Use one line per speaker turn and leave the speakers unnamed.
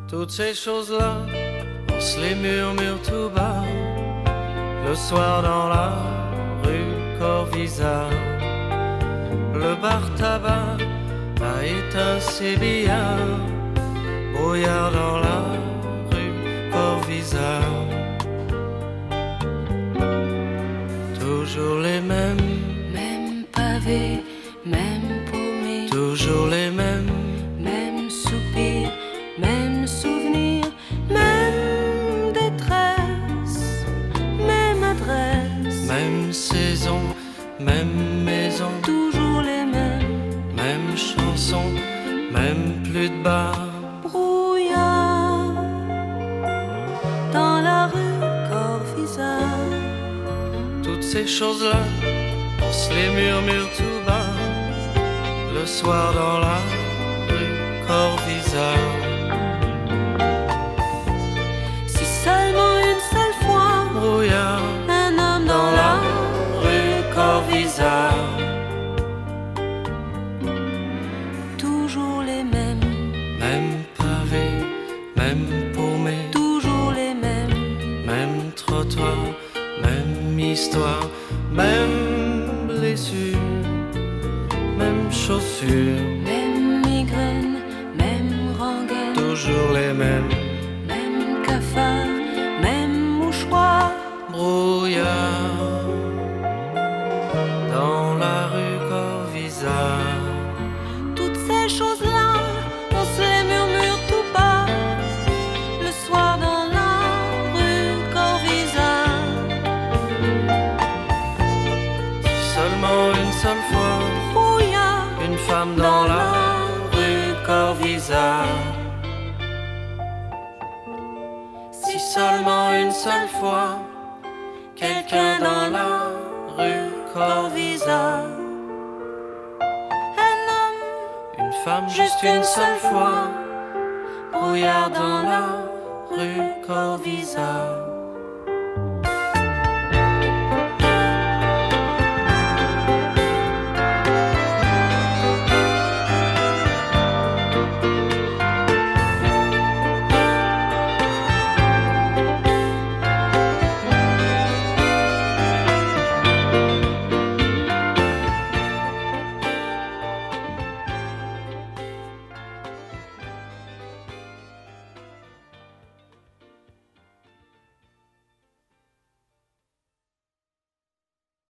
Toutes ces choses-là, on se les murmure tout bas, le soir dans la rue Corvisart. Le bar tabac a éteint ses billards, brouillard dans la rue Corvisart. Toujours les mêmes,
mêmes pavés, mêmes paumés,
toujours les mêmes,
mêmes soupirs, mêmes souvenirs, même détresse, même adresse,
même saison, même maison,
toujours les mêmes,
même chanson, même plus de bar.
brouillard dans la rue Corvisart.
Toutes ces choses-là, on se les murmure tout bas, le soir dans la rue Corvisart.
Si seulement une seule fois,
Brouillard
un homme
dans la rue Corvisart.
toujours les mêmes,
Même pavé, même paumé,
toujours les mêmes,
même trottoir, même histoire, même blessure, même chaussures,
même migraine, même rengaine,
toujours les mêmes.
même cafard, même mouchoir,
Brouillard dans la rue Corvisart.
toutes ces choses-là, on se les murmure tout bas, le soir dans la rue Corvisart.
Seulement une seule fois,
Brouillard
une femme dans la rue Corvisart. Si seulement une seule fois, quelqu'un dans la rue Corvisart.
un homme,
Une femme juste une seule fois, brouillard dans la rue Corvisart.